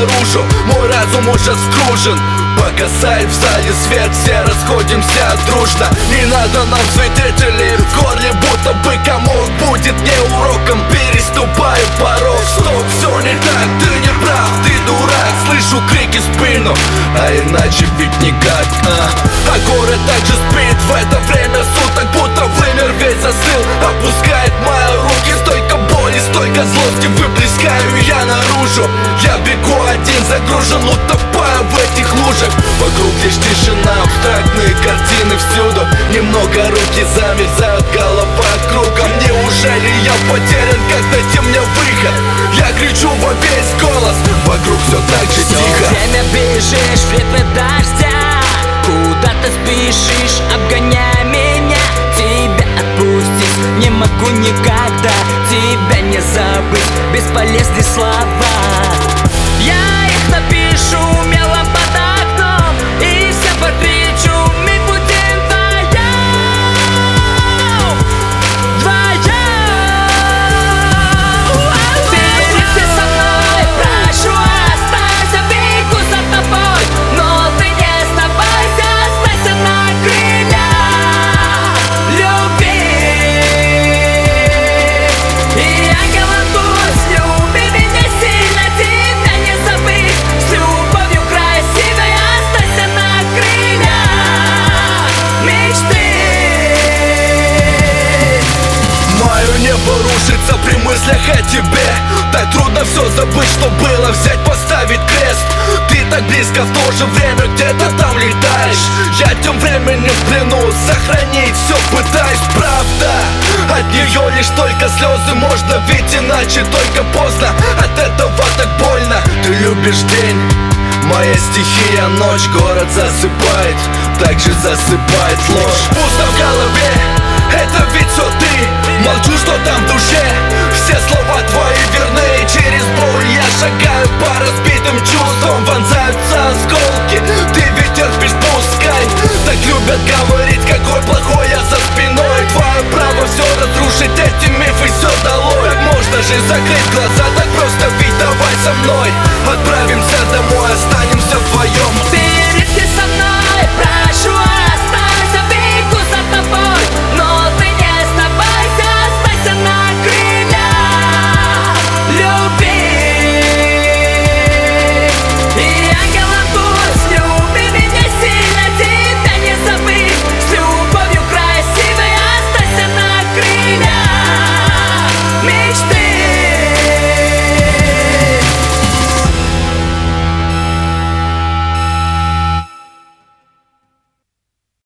наружу. Мой разум уже скружен. Погасает в зале свет, все расходимся дружно. Не надо нам свидетелей, в горле будто бы комок. Будет не уроком, переступаю порог. Стоп, все не так, ты не прав, ты дурак. Слышу крики в спину, а иначе ведь никак. А город также спит в это время суток, будто вымер, весь застыл. Опускает мои руки, столько боли, столько злости выплескаю я наружу. Я бегу один, загружен, утопаю в этих лужах. Вокруг лишь тишина, абстрактные картины всюду. Немного руки замерзают, голова кругом. Неужели я потерян, как дайте мне выход? Я кричу во весь голос, вокруг все так же все тихо. время бежишь в ритме дождя, куда ты спешишь, обгоняя меня. Тебя отпустить не могу никогда, тебя не забыть, бесполезные слова. Я их напишу мелом под окном, и всем покричу: мы будем вдвоем, вдвоем. Вместе со мной, прошу, останься, бегу за тобой, но ты не сдавайся, останься на крыльях любви. И ангелом пусть люби меня сильно, тебя не забыть, с любовью красивой останься на крыльях мечты. Мое небо рушится при мыслях о тебе. Так трудно все забыть, что было, взять, поставить крест. Ты так близко, в то же время где-то там летаешь. Я тем временем в плену, сохранить все пытаюсь, правда. От нее лишь только слезы можно, ведь иначе только поздно. От этого так больно. Ты любишь день, моя стихия ночь. Город засыпает, так же засыпает ложь. Пусто в голове, это ведь все ты. Молчу, что там в душе, все слова твои верны. Через боль я шагаю по разбитым чувствам, вонзаются осколки. Ты ведь терпишь, пускай. Так любят говорить, какой плохой я за спиной. Твое право все разрушить, эти мифы все долой. Так можно же закрыть глаза, так просто ведь давай со мной. Отправимся домой, останемся вдвоем.